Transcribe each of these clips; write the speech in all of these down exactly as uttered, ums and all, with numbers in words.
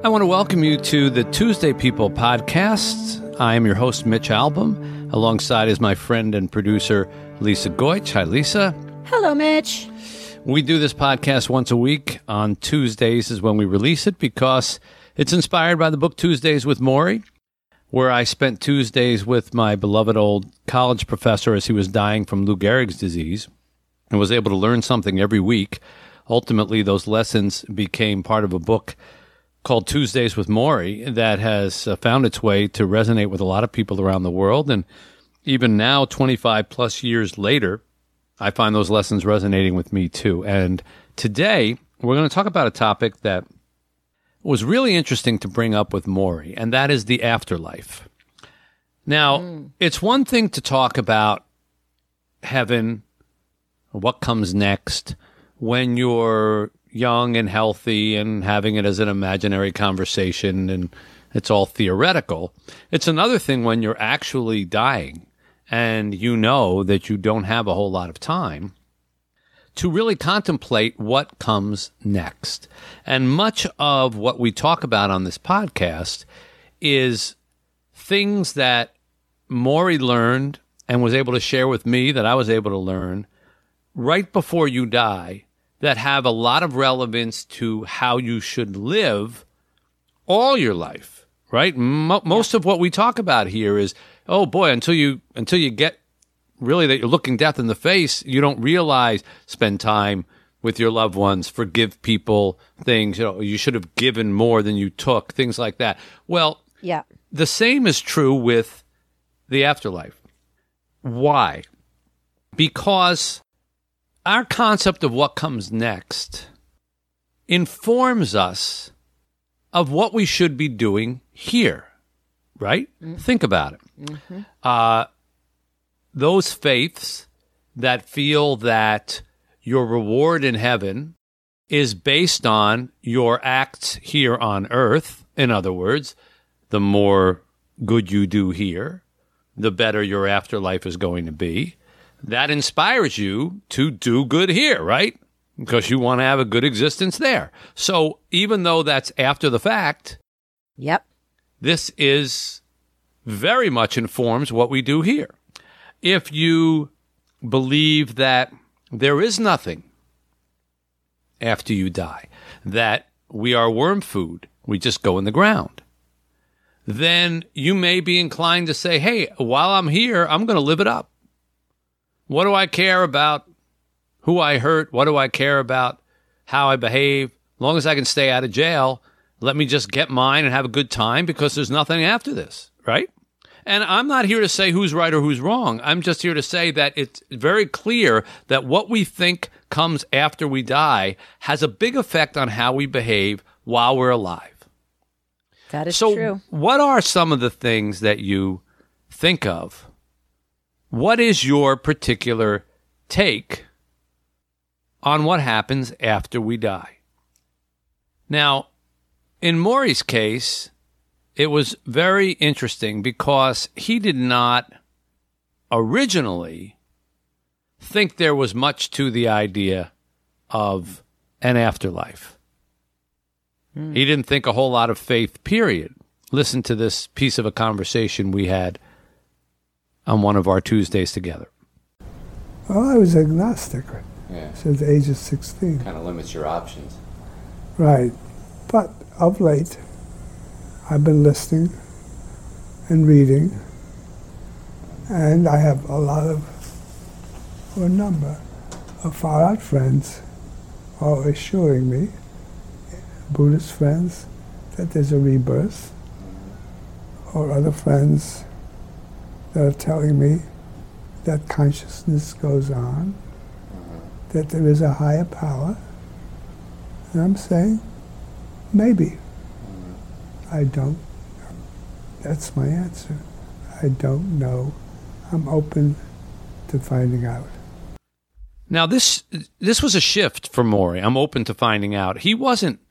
I want to welcome you to the Tuesday People podcast. I am your host, Mitch Albom. Alongside is my friend and producer, Lisa Goich. Hi, Lisa. Hello, Mitch. We do this podcast once a week. On Tuesdays is when we release it because it's inspired by the book Tuesdays with Morrie, where I spent Tuesdays with my beloved old college professor as he was dying from Lou Gehrig's disease and was able to learn something every week. Ultimately, those lessons became part of a book called Tuesdays with Morrie that has uh, found its way to resonate with a lot of people around the world. And even now, twenty-five plus years later, I find those lessons resonating with me too. And today, we're going to talk about a topic that was really interesting to bring up with Morrie, and that is the afterlife. Now, mm. it's one thing to talk about heaven, what comes next, when you're young and healthy and having it as an imaginary conversation and it's all theoretical. It's another thing when you're actually dying and you know that you don't have a whole lot of time to really contemplate what comes next. And much of what we talk about on this podcast is things that Morrie learned and was able to share with me that I was able to learn right before you die that have a lot of relevance to how you should live all your life, right? Mo- most yeah. of what we talk about here is, oh boy, until you until you get really that you're looking death in the face, you don't realize, spend time with your loved ones, forgive people, things, you know, you should have given more than you took, things like that. Well, yeah. the same is true with the afterlife. Why? Because our concept of what comes next informs us of what we should be doing here, right? Mm-hmm. Think about it. Mm-hmm. Uh, those faiths that feel that your reward in heaven is based on your acts here on earth, in other words, the more good you do here, the better your afterlife is going to be. That inspires you to do good here, right? Because you want to have a good existence there. So even though that's after the fact, yep, this is very much informs what we do here. If you believe that there is nothing after you die, that we are worm food, we just go in the ground, then you may be inclined to say, hey, while I'm here, I'm going to live it up. What do I care about who I hurt? What do I care about how I behave? As long as I can stay out of jail, let me just get mine and have a good time because there's nothing after this, right? And I'm not here to say who's right or who's wrong. I'm just here to say that it's very clear that what we think comes after we die has a big effect on how we behave while we're alive. That is so true. So what are some of the things that you think of? What is your particular take on what happens after we die? Now, in Morrie's case, it was very interesting because he did not originally think there was much to the idea of an afterlife. Mm. He didn't think a whole lot of faith, period. Listen to this piece of a conversation we had on one of our Tuesdays together. Well, I was agnostic yeah. since the age of sixteen. Kind of limits your options. Right. But of late, I've been listening and reading, and I have a lot of, or a number of far-out friends who are assuring me, Buddhist friends, that there's a rebirth, or other friends that are telling me that consciousness goes on, that there is a higher power. And I'm saying, maybe. I don't know. That's my answer. I don't know. I'm open to finding out. Now, this this was a shift for Morrie. I'm open to finding out. He wasn't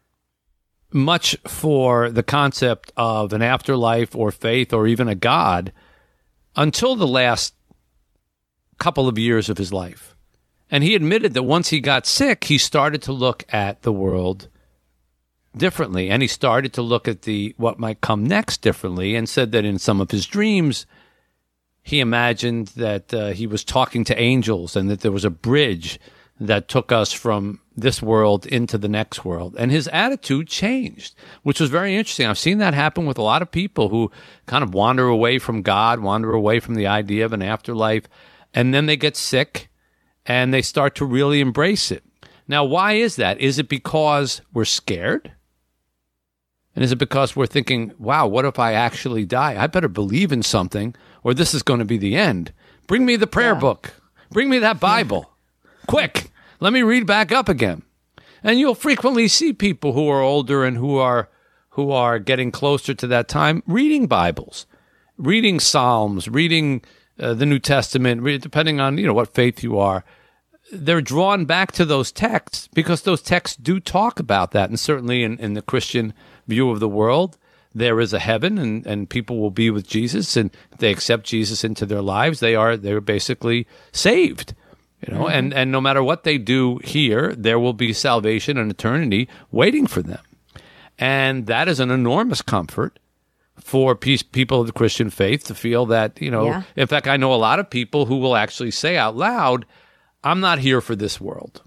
much for the concept of an afterlife or faith or even a God until the last couple of years of his life. And he admitted that once he got sick, he started to look at the world differently. And he started to look at the what might come next differently, and said that in some of his dreams, he imagined that uh, he was talking to angels and that there was a bridge that took us from this world into the next world. And his attitude changed, which was very interesting. I've seen that happen with a lot of people who kind of wander away from God, wander away from the idea of an afterlife, and then they get sick and they start to really embrace it. Now, why is that? Is it because we're scared? And is it because we're thinking, wow, what if I actually die? I better believe in something, or this is going to be the end. Bring me the prayer Yeah. book. Bring me that Bible. Quick, let me read back up again. And you'll frequently see people who are older and who are who are getting closer to that time reading Bibles, reading Psalms, reading uh, the New Testament, re- depending on, you know, what faith you are. They're drawn back to those texts because those texts do talk about that. And certainly in, in the Christian view of the world, there is a heaven, and, and people will be with Jesus, and if they accept Jesus into their lives, they are they're basically saved. You know, mm-hmm. and, and no matter what they do here, there will be salvation and eternity waiting for them. And that is an enormous comfort for peace, people of the Christian faith to feel that, you know, Yeah. in fact, I know a lot of people who will actually say out loud, I'm not here for this world,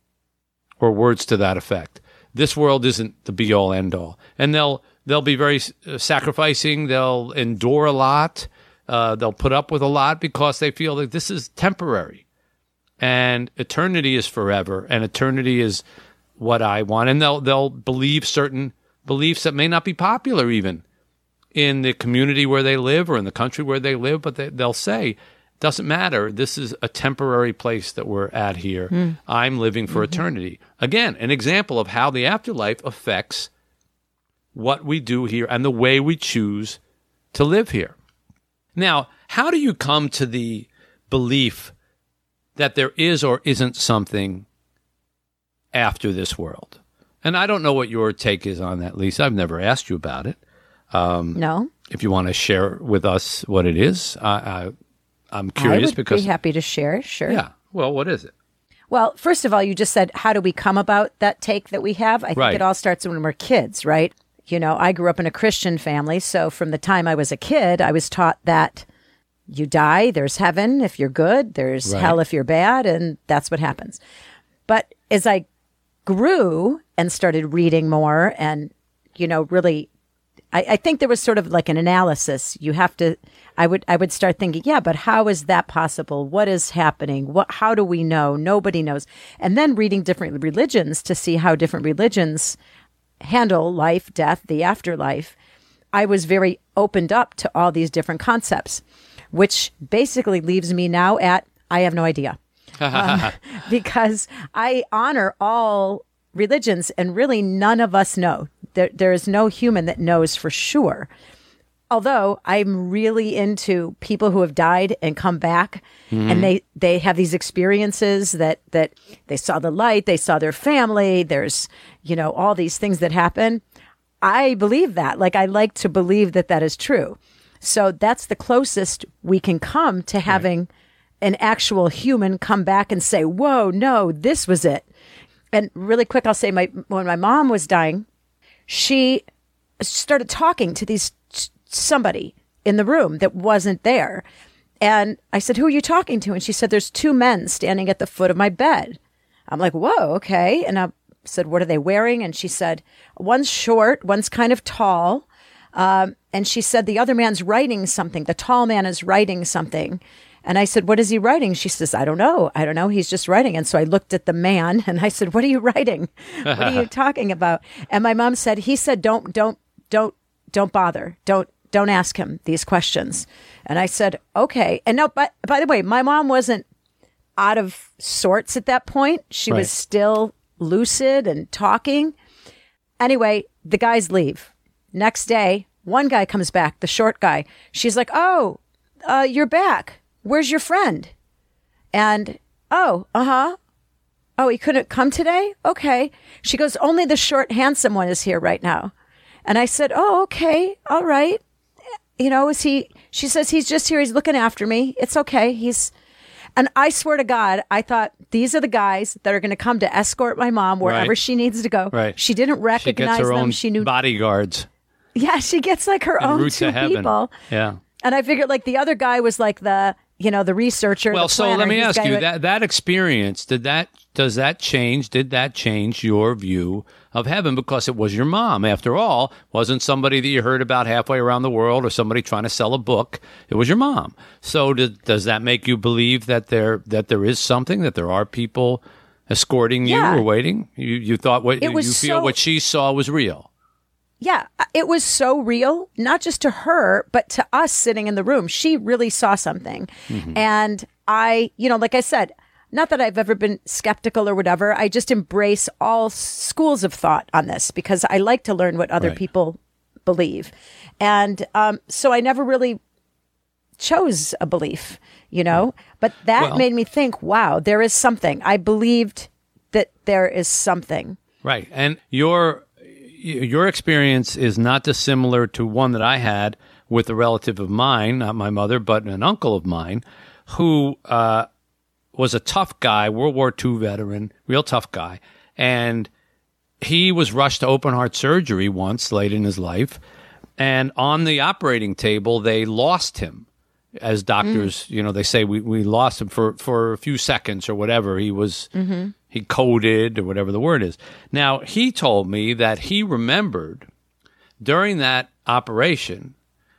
or words to that effect. This world isn't the be-all, end-all. And they'll they'll be very uh, sacrificing. They'll endure a lot. Uh, they'll put up with a lot because they feel that this is temporary. And eternity is forever, and eternity is what I want. And they'll they'll believe certain beliefs that may not be popular even in the community where they live or in the country where they live, but they, they'll say, doesn't matter, this is a temporary place that we're at here. Mm. I'm living for mm-hmm. eternity. Again, an example of how the afterlife affects what we do here and the way we choose to live here. Now, how do you come to the belief that there is or isn't something after this world? And I don't know what your take is on that, Lisa. I've never asked you about it. Um, no. If you want to share with us what it is, I, I, I'm curious I would because be happy to share. Sure. Yeah. Well, what is it? Well, first of all, you just said, how do we come about that take that we have? I think Right. it all starts when we're kids, right? You know, I grew up in a Christian family, so from the time I was a kid, I was taught that you die, there's heaven if you're good, there's Right. hell if you're bad, and that's what happens. But as I grew and started reading more and, you know, really, I, I think there was sort of like an analysis. You have to, I would, I would start thinking, yeah, but how is that possible? What is happening? What, how do we know? Nobody knows. And then reading different religions to see how different religions handle life, death, the afterlife. I was very opened up to all these different concepts, which basically leaves me now at, I have no idea. um, because I honor all religions, and really none of us know. There, there is no human that knows for sure. Although I'm really into people who have died and come back, mm-hmm. and they, they have these experiences that, that they saw the light, they saw their family, there's, you know, all these things that happen. I believe that. Like, I like to believe that that is true. So that's the closest we can come to having right. an actual human come back and say, whoa, no, this was it. And really quick, I'll say my when my mom was dying, she started talking to these somebody in the room that wasn't there. And I said, who are you talking to? And she said, there's two men standing at the foot of my bed. I'm like, whoa, okay. And I said, what are they wearing? And she said, one's short, one's kind of tall. Um, and she said, the other man's writing something. The tall man is writing something. And I said, what is he writing? She says, I don't know. I don't know. He's just writing. And so I looked at the man and I said, what are you writing? What are you talking about? And my mom said, he said, don't, don't, don't, don't bother. Don't, don't ask him these questions. And I said, okay. And no, but by the way, my mom wasn't out of sorts at that point. She right. was still lucid and talking. Anyway, the guys leave. Next day, one guy comes back, the short guy. She's like, oh, uh, you're back. Where's your friend? And, oh, uh-huh. Oh, he couldn't come today? Okay. She goes, only the short, handsome one is here right now. And I said, oh, okay. All right. You know, is he, she says, he's just here. He's looking after me. It's okay. He's, And I swear to God, I thought these are the guys that are going to come to escort my mom wherever Right. she needs to go. Right. She didn't She recognize gets her them. own She knew. bodyguards. Yeah, she gets like her En own route two to heaven. people. Yeah. And I figured like the other guy was like the, you know, the researcher. Well, the so planner. let me He's ask the guy you who- that that experience did that does that change? Did that change your view of heaven? Because it was your mom, after all, wasn't somebody that you heard about halfway around the world or somebody trying to sell a book. It was your mom. So did, does that make you believe that there that there is something, that there are people escorting you Yeah. or waiting? You you thought what It you was feel so- what she saw was real. Yeah, it was so real, not just to her, but to us sitting in the room. She really saw something. Mm-hmm. And I, you know, like I said, not that I've ever been skeptical or whatever. I just embrace all schools of thought on this because I like to learn what other Right. people believe. And um, so I never really chose a belief, you know, but that Well- made me think, wow, there is something. I believed that there is something. Right. And your your experience is not dissimilar to one that I had with a relative of mine, not my mother, but an uncle of mine, who uh, was a tough guy, World War Two veteran, real tough guy. And he was rushed to open heart surgery once late in his life. And on the operating table, they lost him. As doctors, you know, they say we, we lost him for, for a few seconds or whatever. He was, he coded or whatever the word is. Now, he told me that he remembered during that operation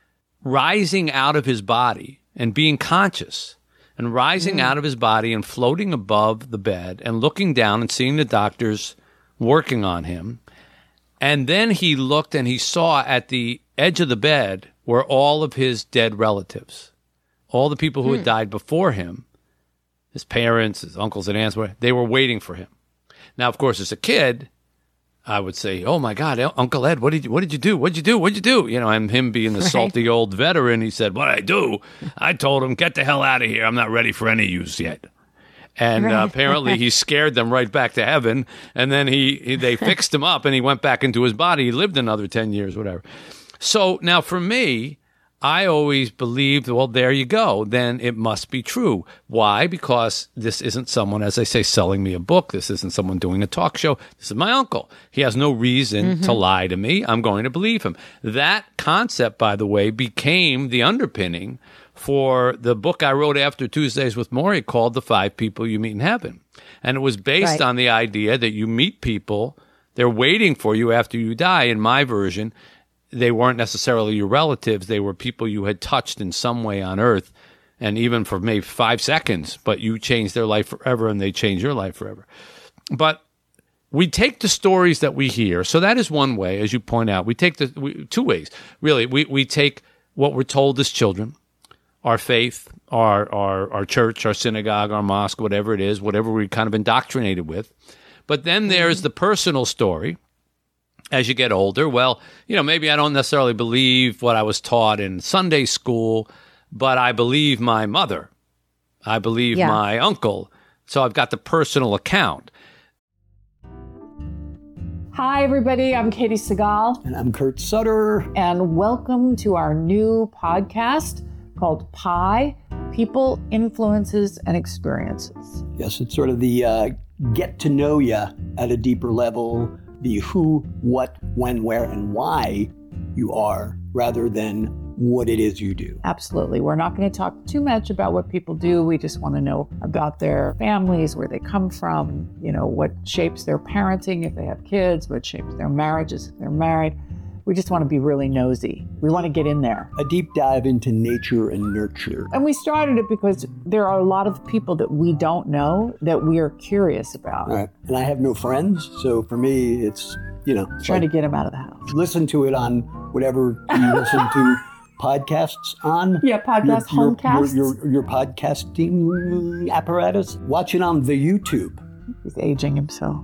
rising out of his body and being conscious and rising out of his body and floating above the bed and looking down and seeing the doctors working on him. And then he looked and he saw at the edge of the bed were all of his dead relatives. All the people who had died before him, his parents, his uncles and aunts, were they were waiting for him. Now, of course, as a kid, I would say, "Oh my God, Uncle Ed, what did you what did you do? What did you do? What did you do?" You know, and him being the Right. salty old veteran, he said, "What did I do? I told him, get the hell out of here. I'm not ready for any use yet." And uh, Right. apparently, he scared them right back to heaven. And then he, he they fixed him up, and he went back into his body. He lived another ten years, whatever. So now, for me, I always believed, well, there you go. Then it must be true. Why? Because this isn't someone, as I say, selling me a book. This isn't someone doing a talk show. This is my uncle. He has no reason to lie to me. I'm going to believe him. That concept, by the way, became the underpinning for the book I wrote after Tuesdays with Maury called The Five People You Meet in Heaven. And it was based Right. on the idea that you meet people, they're waiting for you after you die. In my version, they weren't necessarily your relatives. They were people you had touched in some way on earth. And even for maybe five seconds, but you changed their life forever and they changed your life forever. But we take the stories that we hear. So that is one way, as you point out. We take the we, two ways, really. We, we take what we're told as children, our faith, our, our, our church, our synagogue, our mosque, whatever it is, whatever we're kind of indoctrinated with. But then there's the personal story. As you get older, well, you know, maybe I don't necessarily believe what I was taught in Sunday school, but I believe my mother. I believe Yeah. my uncle. So I've got the personal account. Hi, everybody. I'm Katie Segal, And I'm Kurt Sutter. and welcome to our new podcast called Pi People, Influences, and Experiences. Yes, it's sort of the uh, get to know you at a deeper level, the who, what, when, where, and why you are, rather than what it is you do. Absolutely. We're not going to talk too much about what people do. We just want to know about their families, where they come from, you know, what shapes their parenting if they have kids, what shapes their marriages if they're married. We just want to be really nosy. We want to get in there. A deep dive into nature and nurture. And we started it because there are a lot of people that we don't know that we are curious about. Right. And I have no friends, so for me, it's, you know, it's Trying like, to get them out of the house. listen to it on whatever you listen to podcasts on. Yeah, podcast, your, homecasts. Your, your, your podcasting apparatus. Watch it on the YouTube. He's aging himself.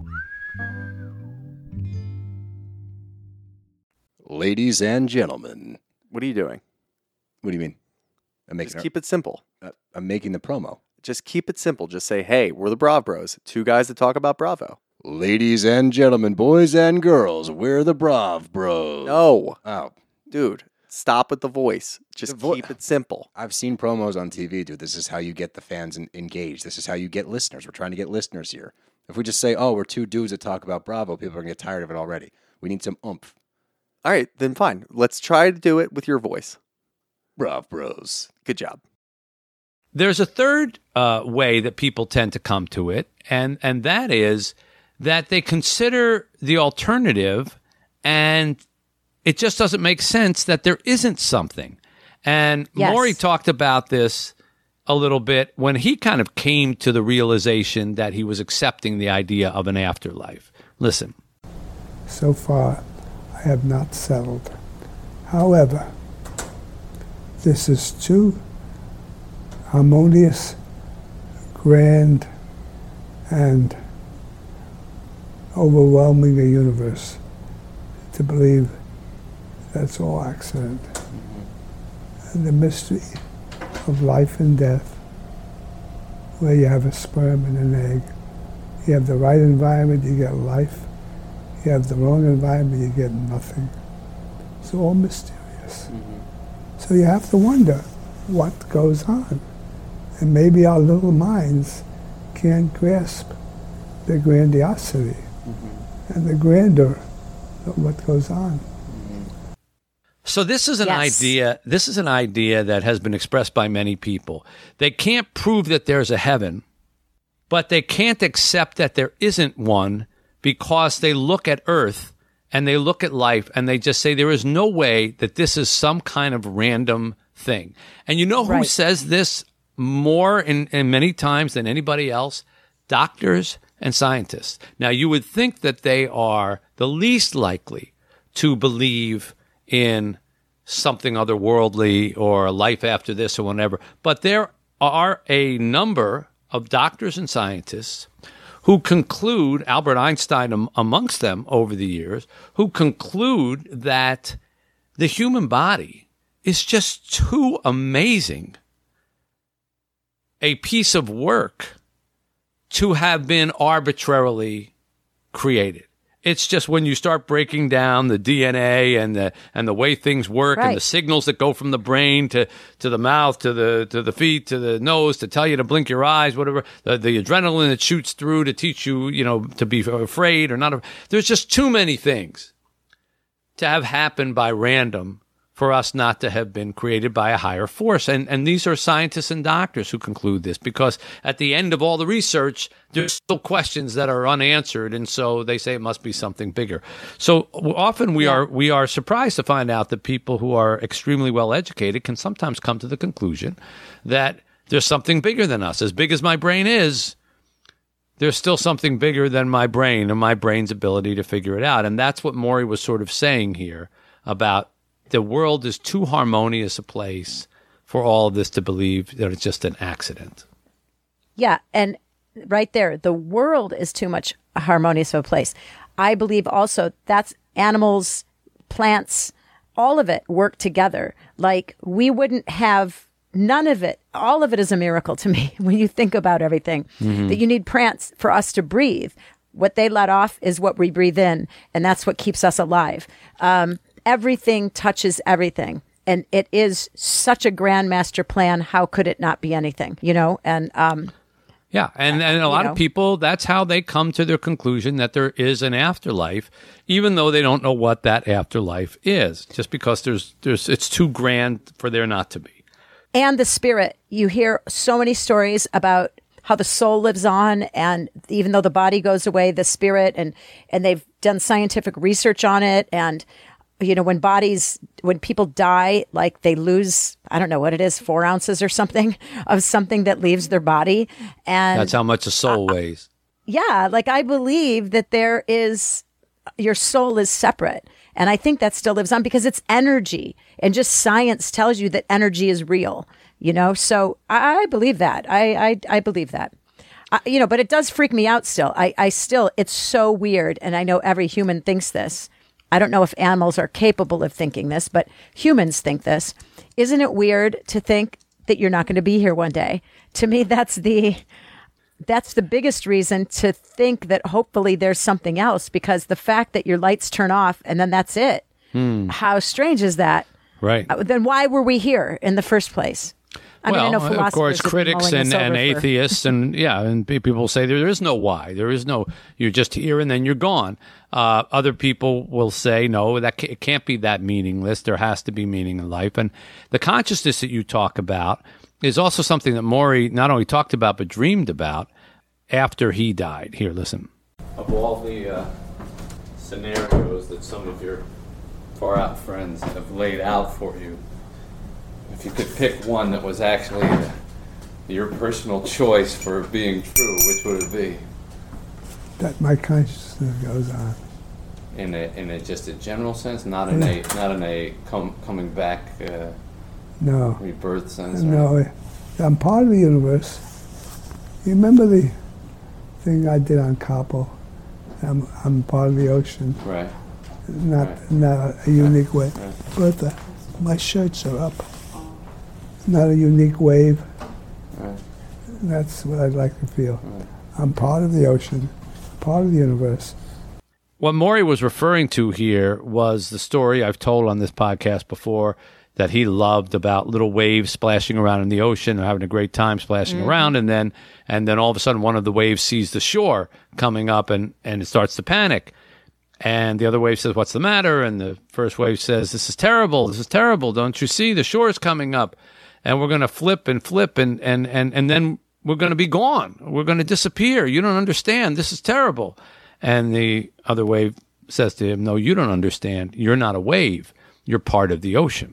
Ladies and gentlemen, What are you doing? what do you mean? I'm making. Just keep it simple. uh, I'm making the promo. Just keep it simple. Just say, hey, we're the Brav Bros, two guys that talk about Bravo. Ladies and gentlemen, boys and girls, we're the Brav Bros. No, Oh, dude. Stop with the voice. Just The vo- keep it simple. I've seen promos on T V, dude. This is how you get the fans en- engaged. This is how you get listeners. We're trying to get listeners here. If we just say, oh, we're two dudes that talk about Bravo, people are going to get tired of it already. We need some oomph. All right, then fine. Let's try to do it with your voice. Brav Bros. Good job. There's a third uh, way that people tend to come to it, and, and that is that they consider the alternative, and it just doesn't make sense that there isn't something. And Yes. Maury talked about this a little bit when he kind of came to the realization that he was accepting the idea of an afterlife. Listen. So far, I have not settled. However, this is too harmonious, grand, and overwhelming a universe to believe that's all accident. And the mystery of life and death, where you have a sperm and an egg. You have the right environment, you get life. You have the wrong environment, you get nothing. It's all mysterious. Mm-hmm. So you have to wonder what goes on. And maybe our little minds can't grasp the grandiosity mm-hmm. and the grandeur of what goes on. So this is an Yes. idea. This is an idea that has been expressed by many people. They can't prove that there's a heaven, but they can't accept that there isn't one because they look at Earth and they look at life and they just say there is no way that this is some kind of random thing. And you know who Right. says this more in, in many times than anybody else? Doctors and scientists. Now you would think that they are the least likely to believe in something otherworldly or life after this or whatever. But there are a number of doctors and scientists who conclude, Albert Einstein am- amongst them over the years, who conclude that the human body is just too amazing a piece of work to have been arbitrarily created. It's just when you start breaking down the D N A and the and the way things work Right. and the signals that go from the brain to, to the mouth to the to the feet to the nose to tell you to blink your eyes, whatever, the, the adrenaline that shoots through to teach you, you know, to be afraid or not. There's just too many things to have happened by random for us not to have been created by a higher force. And and these are scientists and doctors who conclude this, because at the end of all the research, there's still questions that are unanswered, and so they say it must be something bigger. So often we are we are surprised to find out that people who are extremely well educated can sometimes come to the conclusion that there's something bigger than us. As big as my brain is, there's still something bigger than my brain and my brain's ability to figure it out. And that's what Maury was sort of saying here about the world is too harmonious a place for all of this to believe that it's just an accident. Yeah, and right there, the world is too much harmonious of a place. I believe also that's animals, plants, all of it work together. Like we wouldn't have none of it. All of it is a miracle to me when you think about everything. Mm-hmm. That you need plants for us to breathe. What they let off is what we breathe in, and that's what keeps us alive. Um, everything touches everything. And it is such a grand master plan. How could it not be anything, you know? And um, yeah, and, and a lot know. of people, that's how they come to their conclusion that there is an afterlife, even though they don't know what that afterlife is, just because there's there's it's too grand for there not to be. And the spirit. You hear so many stories about how the soul lives on, and even though the body goes away, the spirit, and and they've done scientific research on it. And you know, when bodies, when people die, like they lose, I don't know what it is, four ounces or something of something that leaves their body. And That's how much a soul uh, weighs. Yeah. Like I believe that there is, your soul is separate. And I think that still lives on because it's energy, and just science tells you that energy is real, you know? So I, I believe that. I, I, I believe that. I, you know, but it does freak me out still. I, I still, it's so weird. And I know every human thinks this. I don't know if animals are capable of thinking this, but humans think this. Isn't it weird to think that you're not going to be here one day? To me, that's the that's the biggest reason to think that hopefully there's something else, because the fact that your lights turn off and then that's it. Hmm. How strange is that? Right. uh, then why were we here in the first place? I well, mean, I know of course, philosophers have been critics mulling and, this and over for- atheists and yeah, and pe- people say there is no why. There is no, you're just here and then you're gone. Uh, other people will say, no, that ca- it can't be that meaningless. There has to be meaning in life. And the consciousness that you talk about is also something that Maury not only talked about, but dreamed about after he died. Here, listen. Of all the uh, scenarios that some of your far out friends have laid out for you, if you could pick one that was actually uh, your personal choice for being true, which would it be? That my consciousness goes on. In a in a just a general sense, not in a not in a com- coming back uh, No. rebirth sense. No, I'm part of the universe. You remember the thing I did on Capo? I'm, I'm part of the ocean. Right. Not Right. not a unique way. Right. Bertha, my shirts are up. Not a unique wave. Right. That's what I'd like to feel. Right. I'm part of the ocean, part of the universe. What Maury was referring to here was the story I've told on this podcast before that he loved about little waves splashing around in the ocean and having a great time splashing Mm-hmm. around, and then and then all of a sudden one of the waves sees the shore coming up and, and it starts to panic. And the other wave says, "What's the matter?" And the first wave says, "This is terrible. This is terrible. Don't you see? The shore is coming up. And we're going to flip and flip and, and, and, and then we're going to be gone. We're going to disappear. You don't understand. This is terrible." And the other wave says to him, "No, you don't understand. You're not a wave. You're part of the ocean."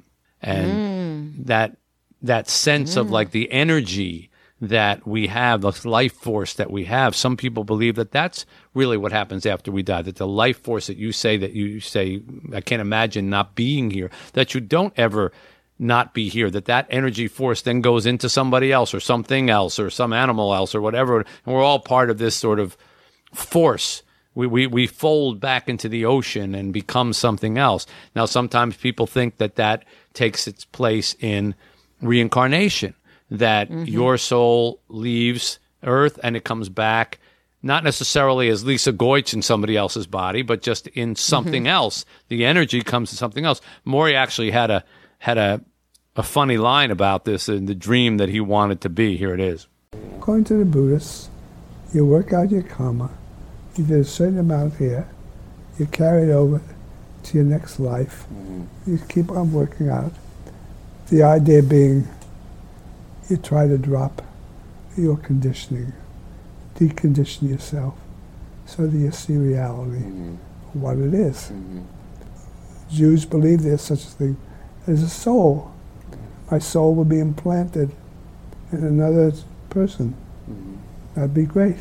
And that that sense of like the energy that we have, the life force that we have, some people believe that that's really what happens after we die, that the life force that you say, that you say, I can't imagine not being here, that you don't ever not be here, that that energy force then goes into somebody else or something else or some animal else or whatever. And we're all part of this sort of force. We, we, we fold back into the ocean and become something else. Now, sometimes people think that that takes its place in reincarnation, that Mm-hmm. your soul leaves Earth and it comes back, not necessarily as Lisa Goich in somebody else's body, but just in something Mm-hmm. else. The energy comes to something else. Maury actually had a had a, a funny line about this in the dream that he wanted to be. Here it is. According to the Buddhists, you work out your karma. You did a certain amount here. You carry it over to your next life. You keep on working out. The idea being you try to drop your conditioning, decondition yourself so that you see reality, what it is. Jews believe there's such a thing as a soul. My soul will be implanted in another person. That'd be great.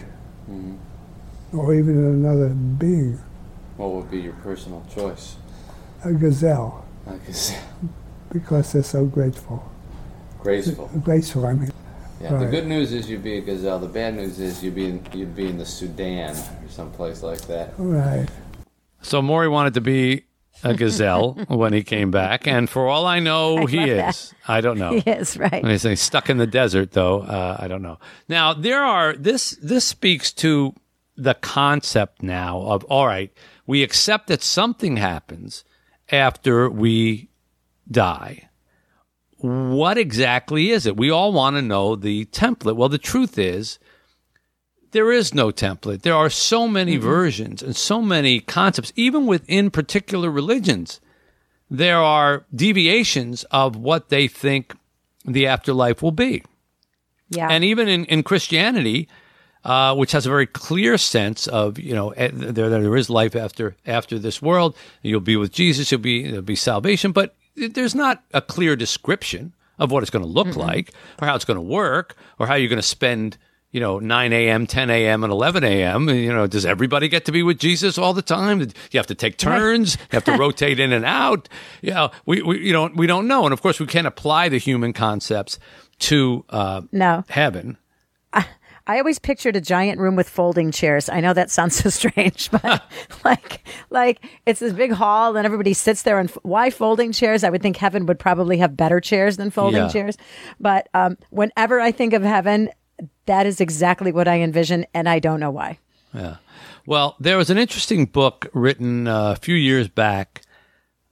Or even in another being, What would be your personal choice? a gazelle, I guess because they're so grateful. graceful. Graceful, I mean. Yeah, the Right. good news is you'd be a gazelle. The bad news is you'd be in, you'd be in the Sudan or someplace like that. Right. So Maury wanted to be a gazelle when he came back, and for all I know, he is. I don't know. Yes, right. When they say stuck in the desert, though, uh, I don't know. Now there are this. This speaks to the concept now of all right. We accept that something happens after we die. What exactly is it? We all want to know the template. Well, the truth is, there is no template. There are so many mm-hmm. versions and so many concepts, even within particular religions. There are deviations of what they think the afterlife will be. Yeah. And even in, in Christianity, uh, which has a very clear sense of, you know, there there is life after after this world. You'll be with Jesus. You'll be there'll be salvation, but there's not a clear description of what it's going to look mm-hmm. like, or how it's going to work, or how you're going to spend, you know, nine a.m., ten a.m., and eleven a.m. You know, does everybody get to be with Jesus all the time? You have to take turns. You have to rotate in and out. You know, we, we you know we don't know, and of course we can't apply the human concepts to uh, no. heaven. I, I always pictured a giant room with folding chairs. I know that sounds so strange, but like like it's this big hall and everybody sits there. And f- why folding chairs? I would think heaven would probably have better chairs than folding Yeah. chairs. But um, whenever I think of heaven, that is exactly what I envision, and I don't know why. Yeah. Well, there was an interesting book written uh, a few years back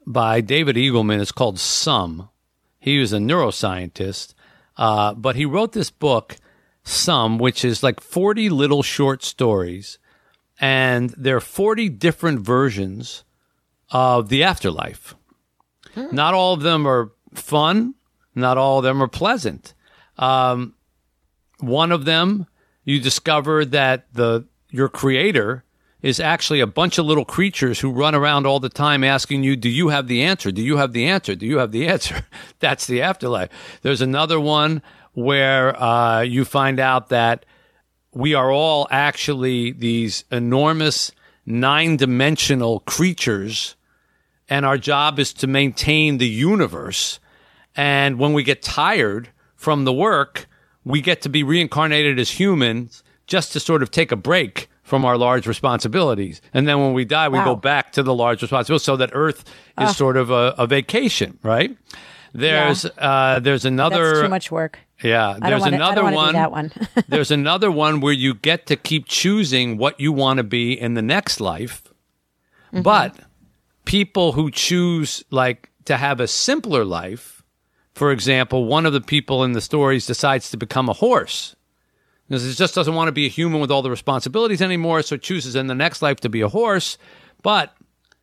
by David Eagleman. It's called Some. He was a neuroscientist, uh, but he wrote this book, Some, which is like forty little short stories, and there are forty different versions of the afterlife. Hmm. Not all of them are fun. Not all of them are pleasant. Um, one of them, you discover that the your creator is actually a bunch of little creatures who run around all the time asking you, do you have the answer? Do you have the answer? Do you have the answer? That's the afterlife. There's another one where uh, you find out that we are all actually these enormous nine-dimensional creatures, and our job is to maintain the universe. And when we get tired from the work, we get to be reincarnated as humans just to sort of take a break from our large responsibilities. And then when we die, we wow. go back to the large responsibilities, so that Earth is uh, sort of a, a vacation, right? There's yeah. uh, there's another... That's too much work. Yeah. I there's wanna, another I one. Do that one. There's another one where you get to keep choosing what you want to be in the next life. Mm-hmm. But people who choose like to have a simpler life, for example, one of the people in the stories decides to become a horse because it just doesn't want to be a human with all the responsibilities anymore, so chooses in the next life to be a horse. But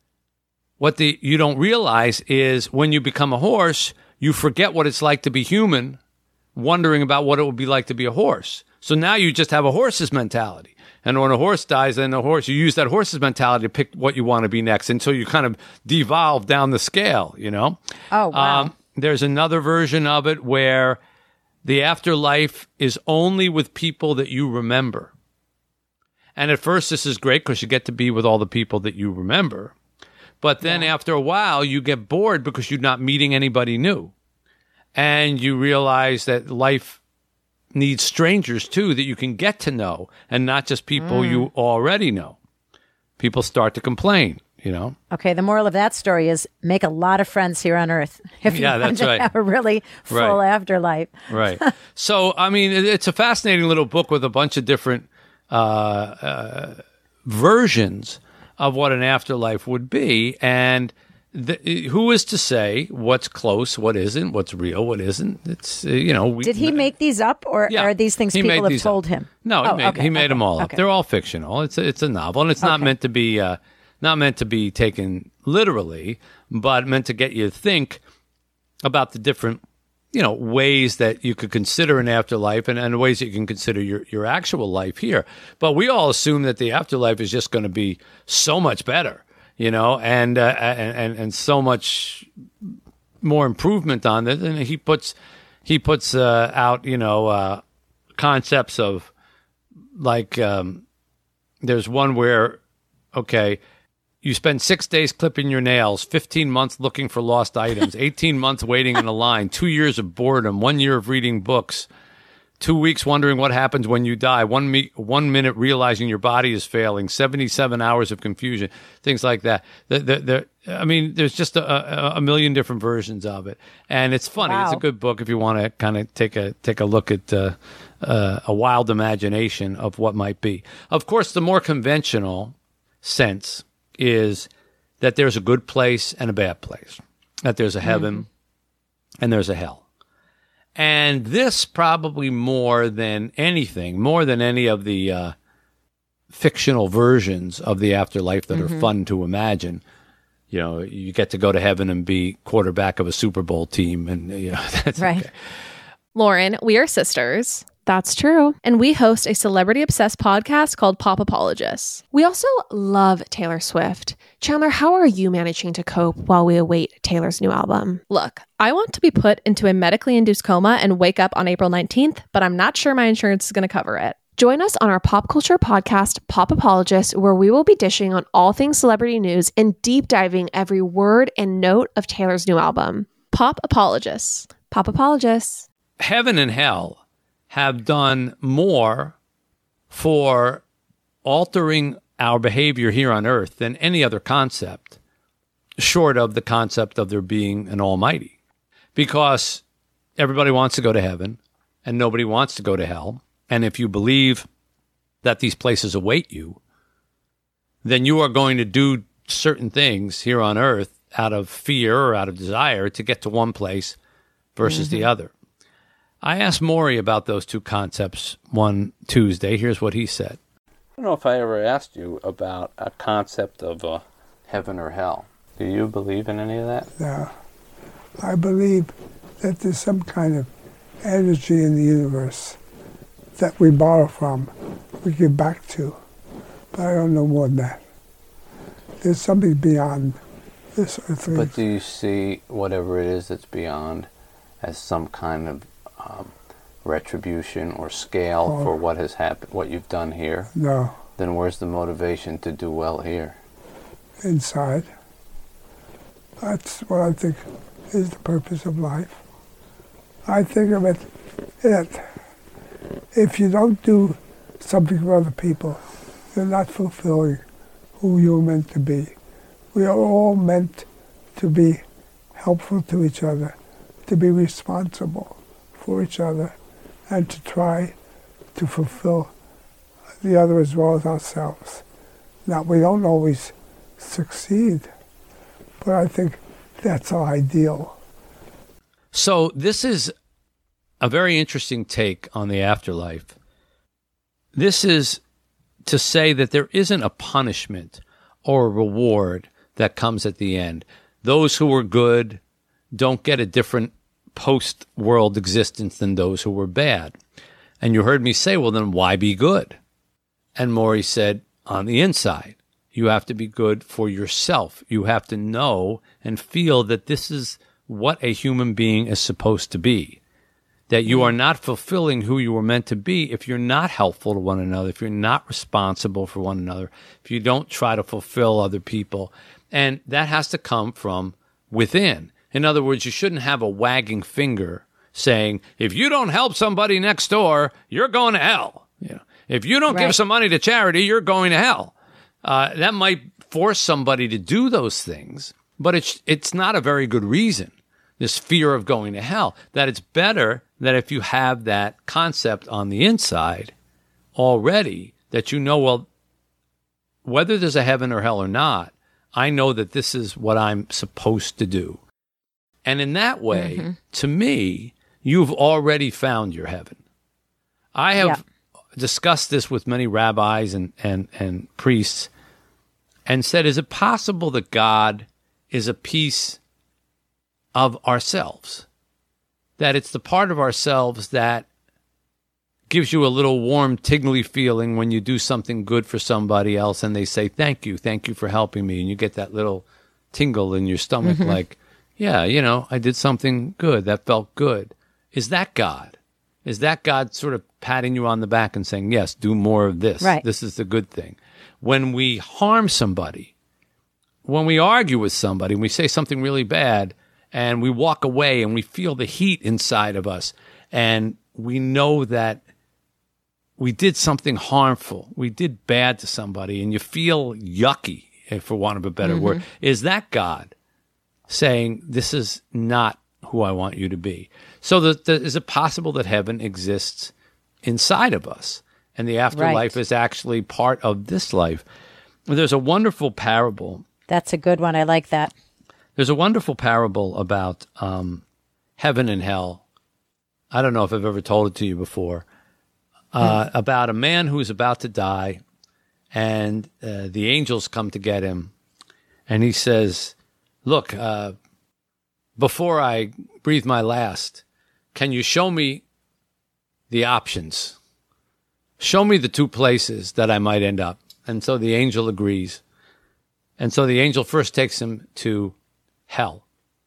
what the you don't realize is when you become a horse, you forget what it's like to be human, wondering about what it would be like to be a horse. So now you just have a horse's mentality. And when a horse dies, then the horse, you use that horse's mentality to pick what you want to be next. And so you kind of devolve down the scale, you know? Oh, wow. Um, there's another version of it where the afterlife is only with people that you remember. And at first, this is great because you get to be with all the people that you remember. But then yeah. after a while, you get bored because you're not meeting anybody new. And you realize that life needs strangers, too, that you can get to know, and not just people mm. you already know. People start to complain, you know? Okay, the moral of that story is make a lot of friends here on Earth if you yeah, want that's to right. have a really full right. afterlife. Right. So, I mean, it's a fascinating little book with a bunch of different uh, uh, versions of what an afterlife would be. And the, who is to say what's close, what isn't, what's real, what isn't? It's, uh, you know. We, Did he make these up, or yeah, are these things people have told up. him? No, oh, he made, okay, he made okay, them all up. okay. They're all fictional. It's a, it's a novel, and it's not okay. meant to be uh, not meant to be taken literally, but meant to get you to think about the different, you know, ways that you could consider an afterlife, and, and ways that you can consider your, your actual life here. But we all assume that the afterlife is just going to be so much better, you know, and, uh, and and and so much more improvement on it. And he puts he puts uh, out, you know, uh, concepts of like um, there's one where, okay, you spend six days clipping your nails, fifteen months looking for lost items, eighteen months waiting in a line, two years of boredom, one year of reading books, two weeks wondering what happens when you die, one, me- one minute realizing your body is failing, seventy-seven hours of confusion, things like that. The, the, the, I mean, there's just a, a, a million different versions of it. And it's funny. Wow. It's a good book if you want to kind of take a take a look at uh, uh, a wild imagination of what might be. Of course, the more conventional sense is that there's a good place and a bad place, that there's a heaven mm-hmm. and there's a hell. And this probably more than anything, more than any of the uh, fictional versions of the afterlife that mm-hmm. are fun to imagine. You know, you get to go to heaven and be quarterback of a Super Bowl team, and you know that's right. Okay. Lauren, we are sisters. That's true. And we host a celebrity-obsessed podcast called Pop Apologists. We also love Taylor Swift. Chandler, how are you managing to cope while we await Taylor's new album? Look, I want to be put into a medically induced coma and wake up on April nineteenth, but I'm not sure my insurance is going to cover it. Join us on our pop culture podcast, Pop Apologists, where we will be dishing on all things celebrity news and deep diving every word and note of Taylor's new album. Pop Apologists. Pop Apologists. Heaven and hell have done more for altering our behavior here on earth than any other concept, short of the concept of there being an almighty. Because everybody wants to go to heaven and nobody wants to go to hell. And if you believe that these places await you, then you are going to do certain things here on earth out of fear or out of desire to get to one place versus mm-hmm. the other. I asked Morrie about those two concepts one Tuesday. Here's what he said. I don't know if I ever asked you about a concept of uh, heaven or hell. Do you believe in any of that? No. I believe that there's some kind of energy in the universe that we borrow from, we give back to. But I don't know more than that. There's something beyond this earthly. But do you see whatever it is that's beyond as some kind of um, retribution or scale oh. for what has happened, what you've done here? No. Then where's the motivation to do well here? Inside. That's what I think is the purpose of life. I think of it that if you don't do something for other people, you're not fulfilling who you're meant to be. We are all meant to be helpful to each other, to be responsible for each other, and to try to fulfill the other as well as ourselves. Now, we don't always succeed, but I think that's our ideal. So this is a very interesting take on the afterlife. This is to say that there isn't a punishment or a reward that comes at the end. Those who were good don't get a different post-world existence than those who were bad. And you heard me say, well, then why be good? And Morrie said, on the inside, you have to be good for yourself. You have to know and feel that this is what a human being is supposed to be. That you are not fulfilling who you were meant to be if you're not helpful to one another, if you're not responsible for one another, if you don't try to fulfill other people. And that has to come from within. In other words, you shouldn't have a wagging finger saying, if you don't help somebody next door, you're going to hell. You know, if you don't right. give some money to charity, you're going to hell. Uh, that might force somebody to do those things, but it's it's not a very good reason, this fear of going to hell. That it's better that if you have that concept on the inside already, that you know, well, whether there's a heaven or hell or not, I know that this is what I'm supposed to do. And in that way, mm-hmm. to me, you've already found your heaven. I have yeah. discussed this with many rabbis and, and, and priests and said, is it possible that God is a piece of ourselves? That it's the part of ourselves that gives you a little warm, tingly feeling when you do something good for somebody else and they say, thank you, thank you for helping me. And you get that little tingle in your stomach mm-hmm. like, yeah, you know, I did something good. That felt good. Is that God? Is that God sort of patting you on the back and saying, yes, do more of this. Right. This is the good thing. When we harm somebody, when we argue with somebody, and we say something really bad, and we walk away and we feel the heat inside of us, and we know that we did something harmful, we did bad to somebody, and you feel yucky, for want of a better mm-hmm. word, is that God saying, this is not who I want you to be? So the, the, is it possible that heaven exists inside of us, and the afterlife right. is actually part of this life? There's a wonderful parable. That's a good one. I like that. There's a wonderful parable about um, heaven and hell. I don't know if I've ever told it to you before. Uh, mm. About a man who's about to die, and uh, the angels come to get him, and he says, look, uh, before I breathe my last, can you show me the options? Show me the two places that I might end up. And so the angel agrees. And so the angel first takes him to hell.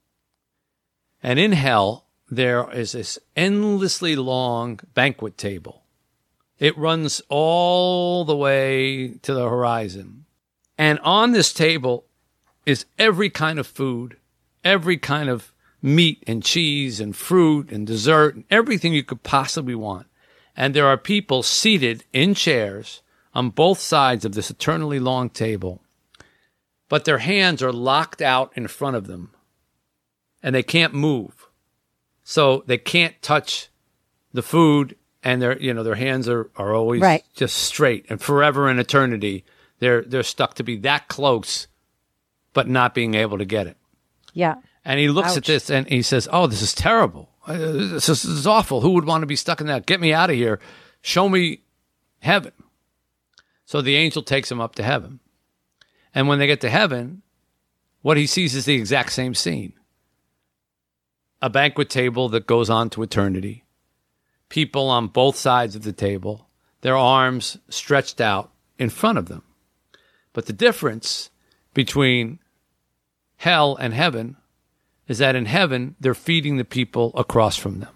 And in hell, there is this endlessly long banquet table. It runs all the way to the horizon. And on this table is every kind of food, every kind of meat and cheese and fruit and dessert and everything you could possibly want. And there are people seated in chairs on both sides of this eternally long table, but their hands are locked out in front of them, and they can't move. So they can't touch the food, and their you know their hands are, are always right. just straight, and forever in eternity, they're they're stuck to be that close, but not being able to get it. Yeah. And he looks Ouch. at this and he says, oh, this is terrible. Uh, This is, this is awful. Who would want to be stuck in that? Get me out of here. Show me heaven. So the angel takes him up to heaven. And when they get to heaven, what he sees is the exact same scene. A banquet table that goes on to eternity. People on both sides of the table, their arms stretched out in front of them. But the difference between hell and heaven is that in heaven, they're feeding the people across from them.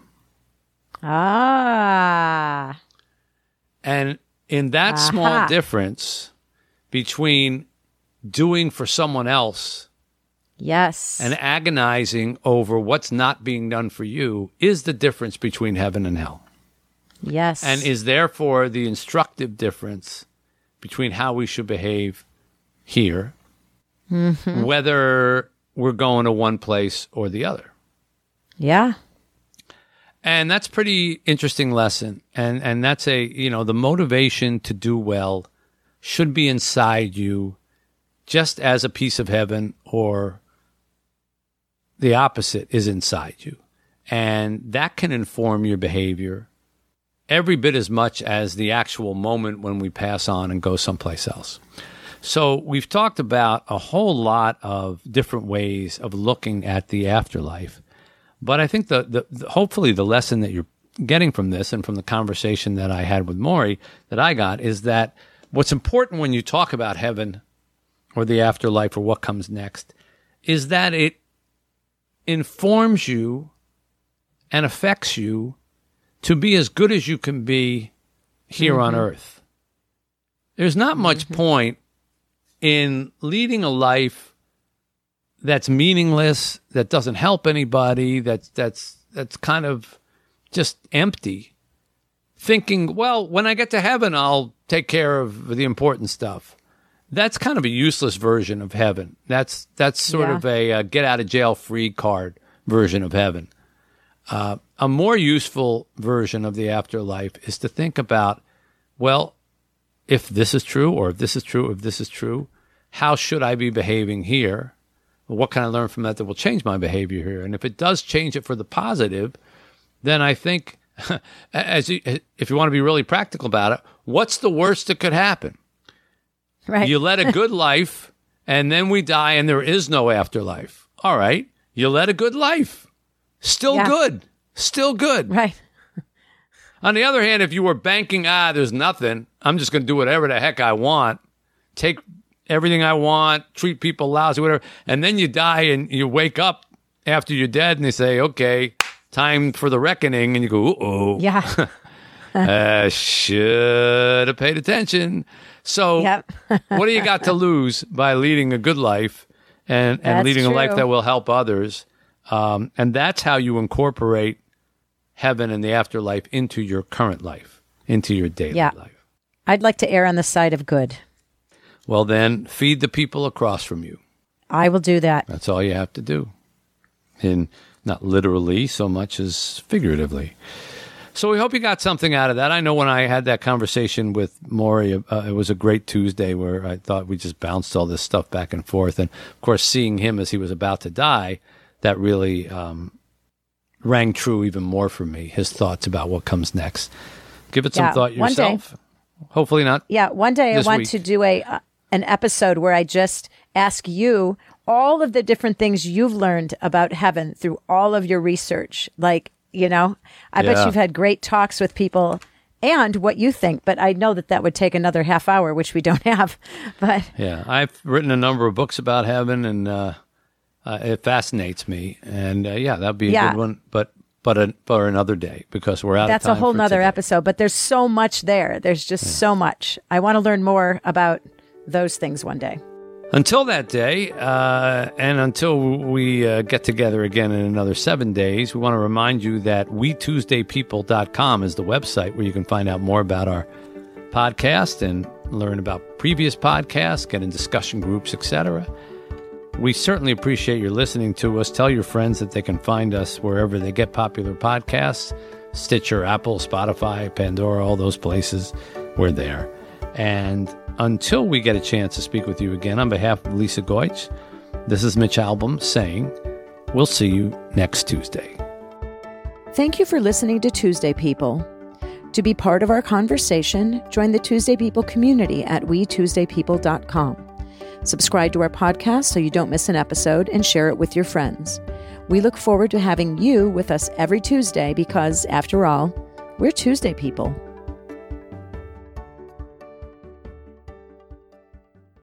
Ah. And in that Aha. small difference between doing for someone else Yes. and agonizing over what's not being done for you is the difference between heaven and hell. Yes. And is therefore the instructive difference between how we should behave here, Mhm. whether we're going to one place or the other. Yeah. And that's pretty interesting lesson. And and that's a, you know, the motivation to do well should be inside you just as a piece of heaven, or the opposite is inside you. And that can inform your behavior every bit as much as the actual moment when we pass on and go someplace else. So we've talked about a whole lot of different ways of looking at the afterlife. But I think the, the, the hopefully the lesson that you're getting from this and from the conversation that I had with Maury that I got is that what's important when you talk about heaven or the afterlife or what comes next is that it informs you and affects you to be as good as you can be here Mm-hmm. on earth. There's not much Mm-hmm. point in leading a life that's meaningless, that doesn't help anybody, that's that's that's kind of just empty. Thinking, well, when I get to heaven, I'll take care of the important stuff. That's kind of a useless version of heaven. That's that's sort Yeah. of a uh, get out of jail free card version of heaven. Uh, a more useful version of the afterlife is to think about, well, if this is true, or if this is true, if this is true, how should I be behaving here? What can I learn from that that will change my behavior here? And if it does change it for the positive, then I think, as you, if you want to be really practical about it, what's the worst that could happen? Right. You led a good life, and then we die, and there is no afterlife. All right. You led a good life. Still Yeah. good. Still good. Right. On the other hand, if you were banking, ah, there's nothing, I'm just going to do whatever the heck I want, take everything I want, treat people lousy, whatever, and then you die and you wake up after you're dead and they say, okay, time for the reckoning, and you go, uh-oh. Yeah. uh, should have paid attention. So Yep. what do you got to lose by leading a good life and, and That's leading a life true. that will help others? Um, and that's how you incorporate heaven and the afterlife into your current life, into your daily Yeah. life. I'd like to err on the side of good. Well, then feed the people across from you. I will do that. That's all you have to do. And not literally so much as figuratively. So we hope you got something out of that. I know when I had that conversation with Maury, uh, it was a great Tuesday where I thought we just bounced all this stuff back and forth. And, of course, seeing him as he was about to die, that really um, rang true even more for me, his thoughts about what comes next. Give it some Yeah, thought one day. yourself. Hopefully not. Yeah, one day I This want week. to do a uh, an episode where I just ask you all of the different things you've learned about heaven through all of your research. Like, you know, I bet Yeah. you've had great talks with people and what you think, but I know that that would take another half hour, which we don't have. But Yeah, I've written a number of books about heaven, and uh, uh, it fascinates me. And uh, yeah, that'd be a Yeah. good one. But but a, for another day, because we're out that's of a time. whole for nother today. episode. But there's so much there. There's just so much. I want to learn more about those things one day. Until that day, uh, and until we uh, get together again in another seven days, we want to remind you that we tuesday people dot com is the website where you can find out more about our podcast and learn about previous podcasts, get in discussion groups, et cetera. We certainly appreciate your listening to us. Tell your friends that they can find us wherever they get popular podcasts, Stitcher, Apple, Spotify, Pandora, all those places. We're there. And until we get a chance to speak with you again, on behalf of Lisa Goitz, This is Mitch Albom saying, we'll see you next Tuesday. Thank you for listening to Tuesday People. To be part of our conversation, join the Tuesday People community at we tuesday people dot com. Subscribe to our podcast so you don't miss an episode and share it with your friends. We look forward to having you with us every Tuesday because, after all, we're Tuesday People.